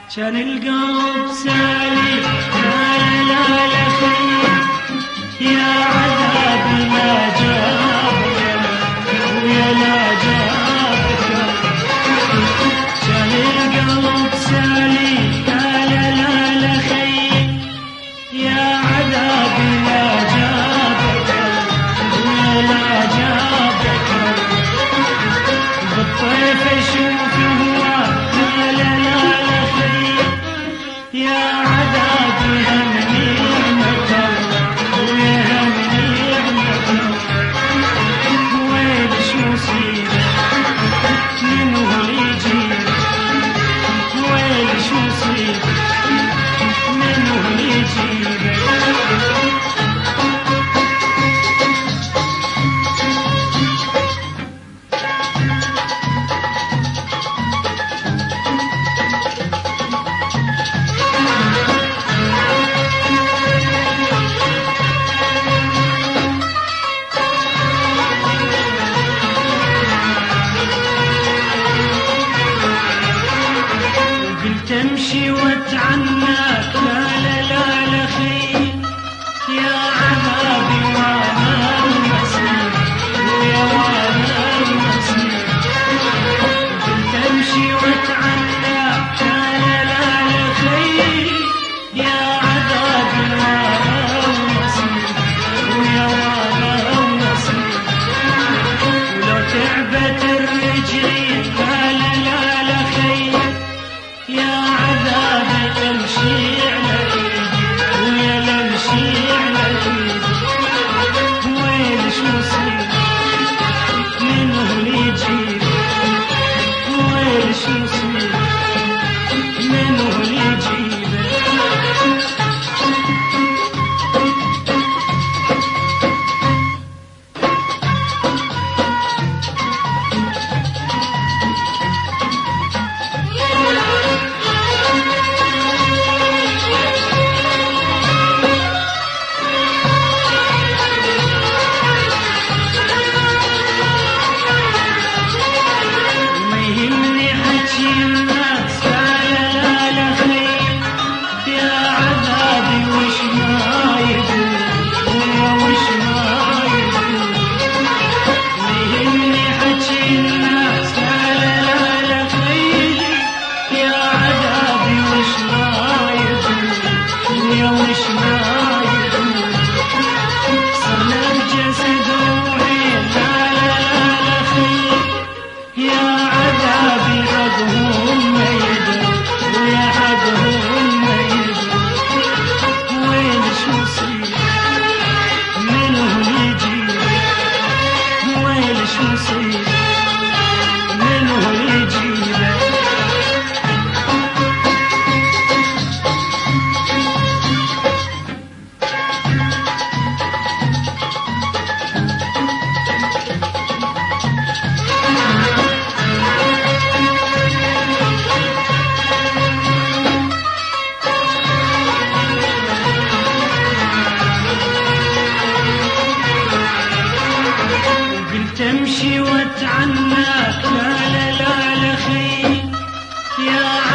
كان القلب سالي لا لا لا خير يا عذابي ما جابك ويا لا جابك. كان القلب سالي لا لا لا خير يا عذابي ما جابك ويا لا جابك. بالطيف اشوف هواك لا لا لا خير يا عذابي همني المطر ويا همني المطر. ويل شو مصيبة منو يجيب ويل شو مصيبة منو يجيب. تمشي وتعناك لا لا لا لا خير يا عذابي وانا المسير ويا وانا المسير. تمشي وتعناك لا لا لا خير يا عذابي وانا المسير ويا وانا المسير. ولو تعبت الرجلين لا لا لا لا خير يا عذابي امشي على ايدي ويا لمشي على ايدي. ويل شو مصيبة منو يجيب ويل شو مصيبة منو يجيب. تمشي وتعناك لا لا لا لا خير يا